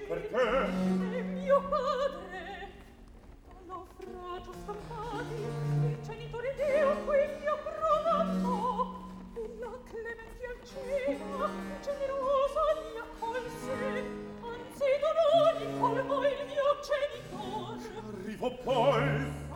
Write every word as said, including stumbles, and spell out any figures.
Perché? È mio padre. Al naufragio scappati, il genitore Dio qui mi approvò. E la clemente Alcina, generosa mi accolse. Anzi d'onori colmo il mio genitor. Arrivo poi.